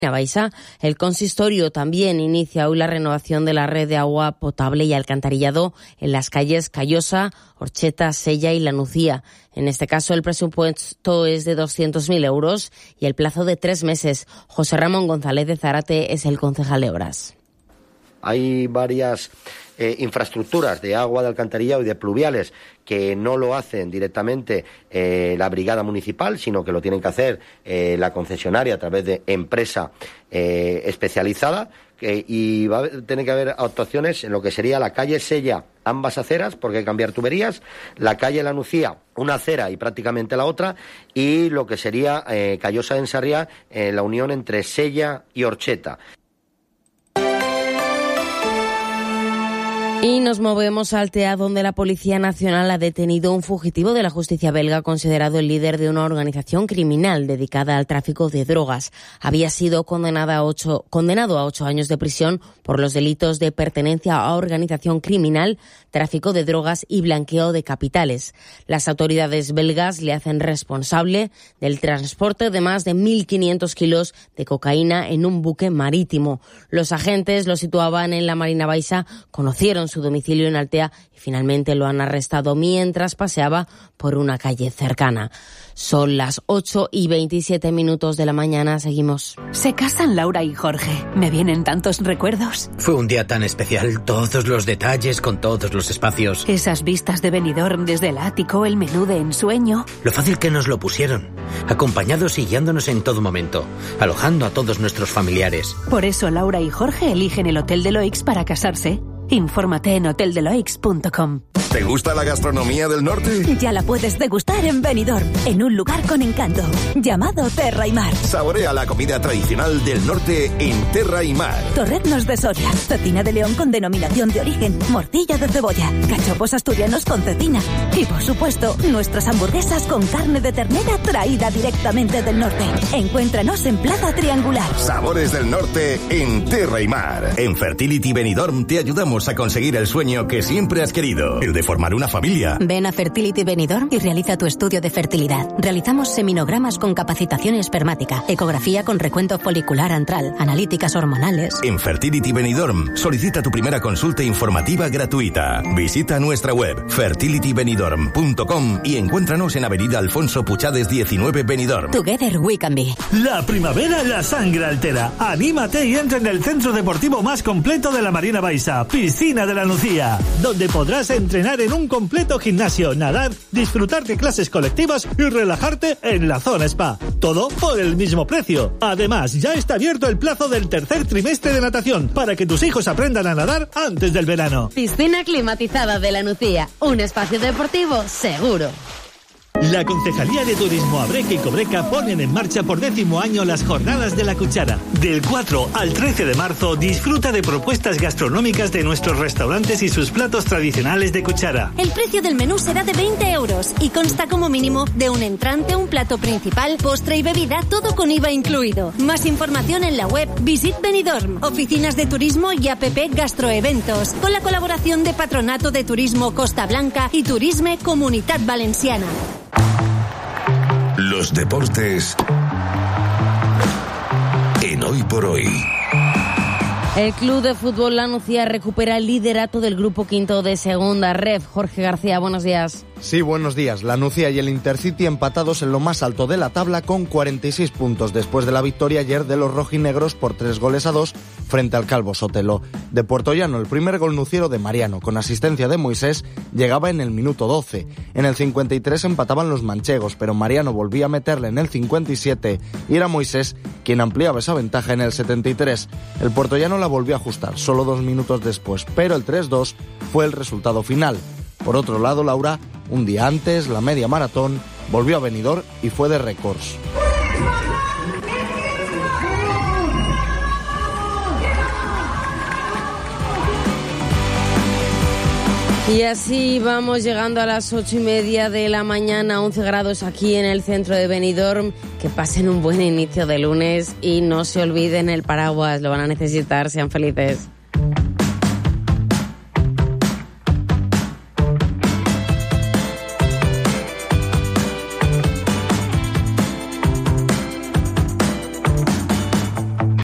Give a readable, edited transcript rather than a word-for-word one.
Baixa. El consistorio también inicia hoy la renovación de la red de agua potable y alcantarillado en las calles Callosa, Orcheta, Sella y La Nucía. En este caso, el presupuesto es de 200.000 euros y el plazo de 3 meses. José Ramón González de Zárate es el concejal de Obras. Hay varias infraestructuras de agua, de alcantarillado y de pluviales que no lo hacen directamente la brigada municipal, sino que lo tienen que hacer la concesionaria a través de empresa especializada, y va a tener que haber actuaciones en lo que sería la calle Sella, ambas aceras, porque hay que cambiar tuberías, la calle La Nucía, una acera y prácticamente la otra, y lo que sería Callosa en Sarriá, la unión entre Sella y Orcheta. Y nos movemos al TEA, donde la Policía Nacional ha detenido un fugitivo de la justicia belga considerado el líder de una organización criminal dedicada al tráfico de drogas. Había sido condenado a 8 años de prisión por los delitos de pertenencia a organización criminal, tráfico de drogas y blanqueo de capitales. Las autoridades belgas le hacen responsable del transporte de más de 1.500 kilos de cocaína en un buque marítimo. Los agentes lo situaban en la Marina Baixa, conocieron su domicilio en Altea y finalmente lo han arrestado mientras paseaba por una calle cercana. Son las 8:27 de la mañana. Seguimos. Se casan Laura y Jorge. Me vienen tantos recuerdos. Fue un día tan especial, todos los detalles con todos los espacios. Esas vistas de Benidorm desde el ático, el menú de ensueño. Lo fácil que nos lo pusieron, acompañados y guiándonos en todo momento, alojando a todos nuestros familiares. Por eso Laura y Jorge eligen el Hotel de Loix para casarse. Infórmate en hoteldeloix.com. ¿Te gusta la gastronomía del norte? Ya la puedes degustar en Benidorm, en un lugar con encanto, llamado Terra y Mar. Saborea la comida tradicional del norte en Terra y Mar. Torreznos de Soria, cecina de león con denominación de origen, morcilla de cebolla, cachopos asturianos con cecina y, por supuesto, nuestras hamburguesas con carne de ternera traída directamente del norte. Encuéntranos en Plaza Triangular. Sabores del norte en Terra y Mar. En Fertility Benidorm te ayudamos a conseguir el sueño que siempre has querido, el de formar una familia. Ven a Fertility Benidorm y realiza tu estudio de fertilidad. Realizamos seminogramas con capacitación espermática, ecografía con recuento folicular antral, analíticas hormonales. En Fertility Benidorm solicita tu primera consulta informativa gratuita. Visita nuestra web fertilitybenidorm.com y encuéntranos en Avenida Alfonso Puchades 19 Benidorm. Together we can be. La primavera la sangre altera. Anímate y entra en el centro deportivo más completo de la Marina Baixa, Piscina de La Nucía, donde podrás entrenar en un completo gimnasio, nadar, disfrutar de clases colectivas y relajarte en la zona spa. Todo por el mismo precio. Además, ya está abierto el plazo del tercer trimestre de natación para que tus hijos aprendan a nadar antes del verano. Piscina climatizada de La Nucía, un espacio deportivo seguro. La Concejalía de Turismo Abreca y Cobreca ponen en marcha por 10º año las Jornadas de la Cuchara. Del 4 al 13 de marzo disfruta de propuestas gastronómicas de nuestros restaurantes y sus platos tradicionales de cuchara. El precio del menú será de 20 euros y consta como mínimo de un entrante, un plato principal, postre y bebida, todo con IVA incluido. Más información en la web Visit Benidorm, oficinas de turismo y app Gastroeventos, con la colaboración de Patronato de Turismo Costa Blanca y Turisme Comunitat Valenciana. Los deportes en Hoy por Hoy. El Club de Fútbol La Nucía recupera el liderato del grupo quinto de segunda ref. Jorge García, buenos días. Sí, buenos días. La Nucía y el Intercity empatados en lo más alto de la tabla con 46 puntos después de la victoria ayer de los rojinegros por 3-2 frente al Calvo Sotelo. De Puertollano, el primer gol nuciero de Mariano, con asistencia de Moisés, llegaba en el minuto 12. En el 53 empataban los manchegos, pero Mariano volvía a meterle en el 57 y era Moisés quien ampliaba esa ventaja en el 73. El puertollano la volvió a ajustar solo 2 minutos después, pero el 3-2 fue el resultado final. Por otro lado, Laura, un día antes, la media maratón volvió a Benidorm y fue de récords. Y así vamos llegando a las 8:30 de la mañana, 11 grados aquí en el centro de Benidorm. Que pasen un buen inicio de lunes y no se olviden el paraguas, lo van a necesitar, sean felices.